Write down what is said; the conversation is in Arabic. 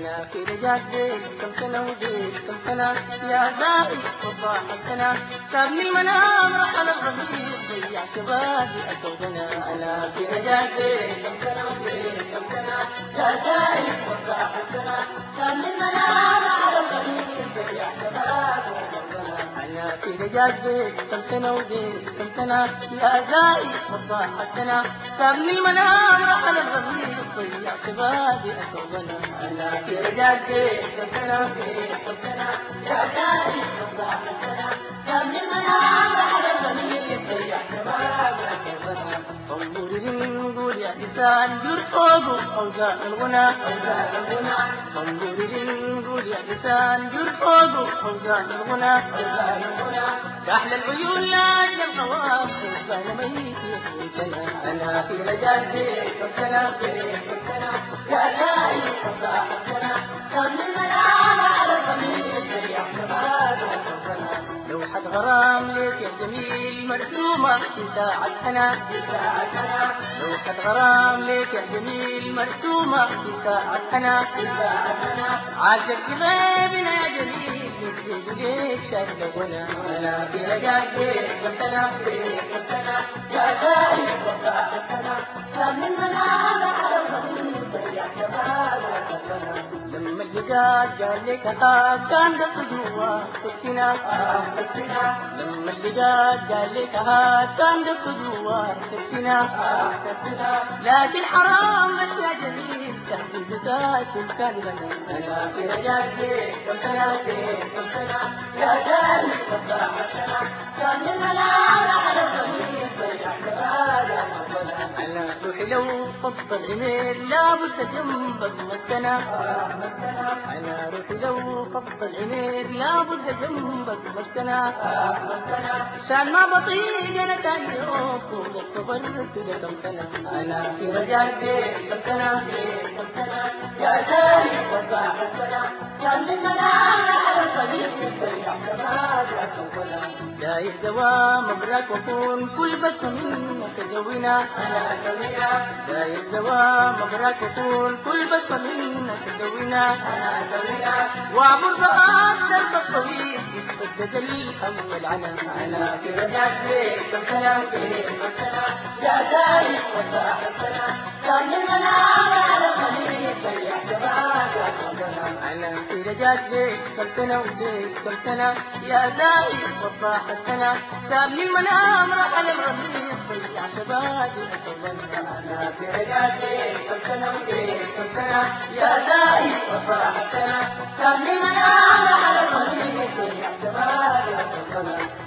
أنا في رجال بيت كم سنة وزيد كم سنة يا زائد وضاح السنة سابني المنام رحل الربيع ضيع شبابي أسودنا. أنا في رجال بيت كم سنة وزيد كم سنة يا زائد وضاح السنة سابني المنام رحل الربيع ضيع شبابي أسودنا. أنا في رجال بيت كم سنة وزيد كم سنة يا زائد وضاح السنة سابني المنام رحل الربيع ضيع شبابي أسودنا. أنا في رجال بيت كم سنة وزيد كم سنة يا زائد وضاح السنة سابني المنام رحل الربيع ضيع شبابي أسودنا. انظر للنقول يا لسان جر فوق أوزان الغنى أوزان الغنى. انظر للنقول يا لسان جر فوق أوزان الغنى أوزان الغنى. كحل العيون لا القوام كان ميت يحويتنا. أنا في رجال بيت كم سنة بيت كم سنة يا زائد وضاح السنة سابني المنام على الضمير ضيع شبابي أسودنا. لوحة غرام ليك يا جميل مرسومة في ساعة أنا في ساعة أنا. لوحة غرام ليك يا جميل مرسومة في ساعة أنا في ساعة أنا. عاشق غيبنا يا جميل نسيت ليك شاهد غنى. أنا في رجال بيت كم سنة بيت كم سنة يا زائد وضاح السنة سابني المنام على الضمير ضيع شبابي أسودنا. لما اللقاء قال لك كان دق جوا سكينة سكينة. لما اللقاء قال لك كان دق جوا سكينة سكينة. لكن حرام بس يا جميل تهدي ذات كان لنا. أنا في رجال بيت كم سنة بيت كم سنة يا زائد وضاح السنة سابني المنام على الضمير ضيع شبابي أسودنا. أنا روحي لو فض العينين لابد جنبك مسكنة. أنا روحي لو فض العينين لابد جنبك مسكنة. عشان ما بطيق أنا تاني يوم طول الصبر كده كم سنة. أنا في رجال بيت كم سنة بيت كم سنة يا زائد وضاح السنة سابني المنام على الضمير ضيع شبابي أسودنا. داير دوام أبراك وأكون كل بس منك جوينا. أنا أسوينا داير دوام أبراك وأكون كل بس منك جوينا. أنا أسوينا وأعبر بقى درب الطويل يتبدد الهم والعنى. أنا في رجال بيت كم سنة بيت كم سنة يا زائد وضاح السنة سابني المنام على الضمير ضيع شبابي أسودنا. أنا في رجال بيت كم سنة وزيد كم سنة يا زائد وضاح السنة سابني المنام رحل الربيع ضيع شبابي أسودنا. أنا في رجال بيت كم سنة وزيد كم سنة يا زائد وضاح السنة سابني المنام رحل الربيع ضيع شبابي أسودنا.